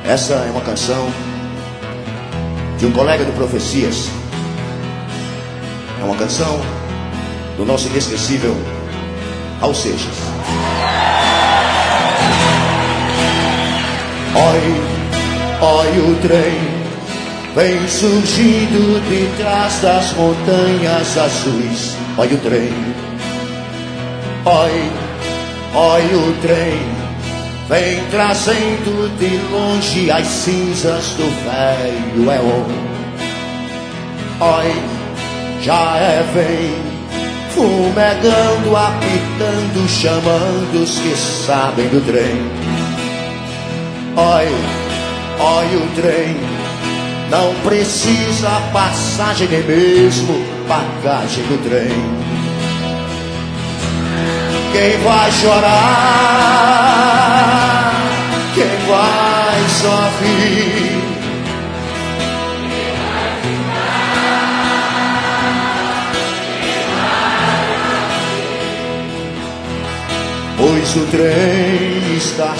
Essa é uma canção de um colega do Profecias. É uma canção do nosso inesquecível Raul Seixas. Oi, o trem vem surgindo de trás das montanhas azuis. Oi, o trem. Oi, o trem vem trazendo de longe as cinzas do velho Éon. Oi, já vem fumegando, apitando, chamando os que sabem do trem. Oi, o trem não precisa passagem nem mesmo bagagem do trem. Quem vai chorar? Quem vai sorrir? Pois o trem está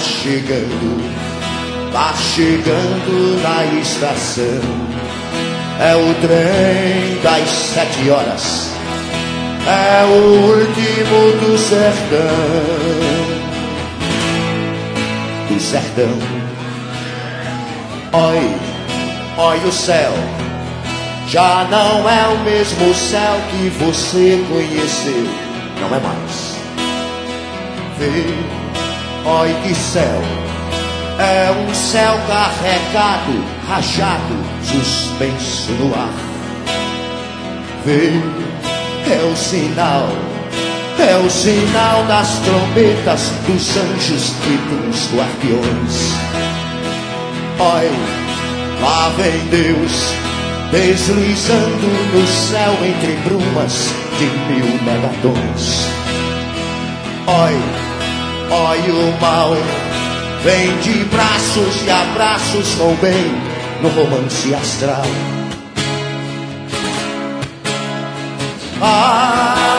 chegando na estação. É o trem das 7 horas. É o último do sertão. Do sertão. Oi, o céu já não é o mesmo céu que você conheceu. Não é mais. Vê, oi, que céu. É um céu carregado, rajado, suspenso no ar. Vê, é o sinal das trombetas, dos anjos e dos guardiões. Oi, lá vem Deus, deslizando no céu entre brumas de 1000 megatons. Oi, o mal vem de braços e abraços com o bem no romance astral.